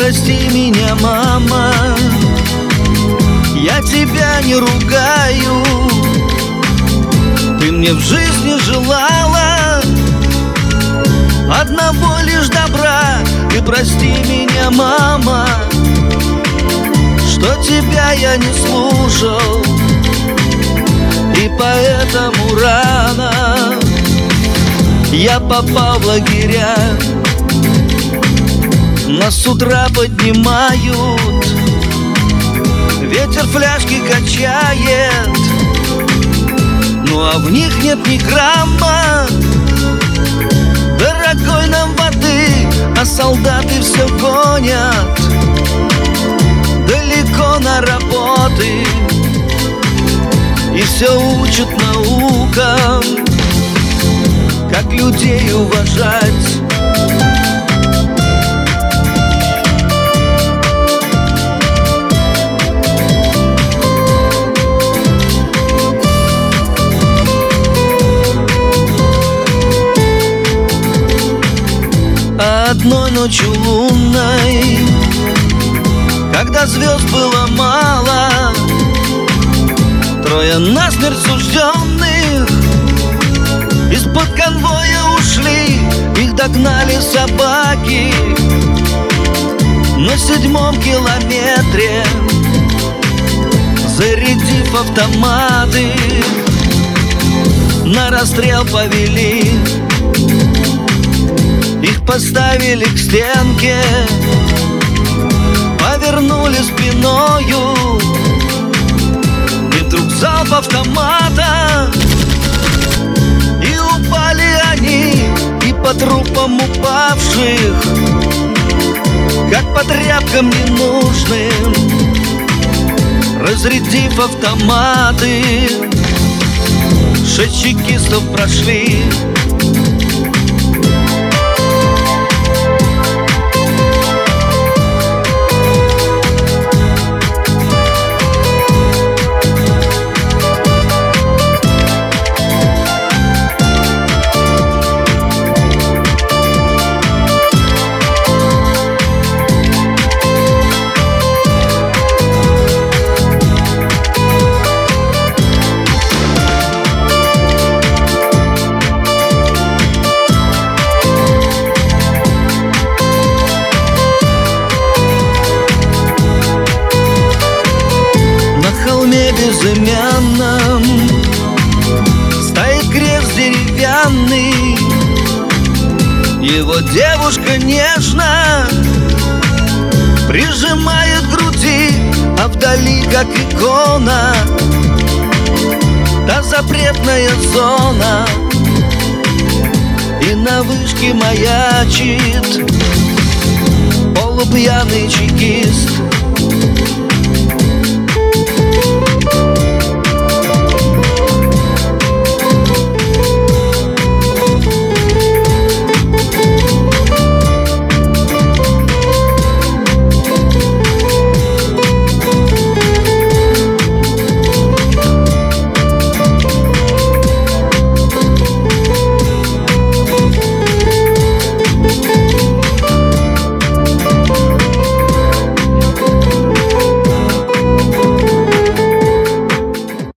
прости меня, мама, я тебя не ругаю. Ты мне в жизни желала одного лишь добра. Ты прости меня, мама, что тебя я не слушал, и поэтому рано я попал в лагеря. Нас с утра поднимают, ветер фляжки качает, ну а в них нет ни грамма дорогой нам воды, а солдаты все гонят далеко на работы и все учат наукам, как людей уважать. Одной ночью лунной, когда звезд было мало, трое насмерть сужденных из-под конвоя ушли. Их догнали собаки на 7-м километре, зарядив автоматы, на расстрел повели. Их поставили к стенке, повернули спиною, и вдруг залп автомата, и упали они, и по трупам упавших, как по тряпкам ненужным, разрядив автоматы, 6 чекистов прошли. Безымянном стоит крест деревянный, его девушка нежно прижимает к груди, а вдали, как икона, та запретная зона, и на вышке маячит полупьяный чекист.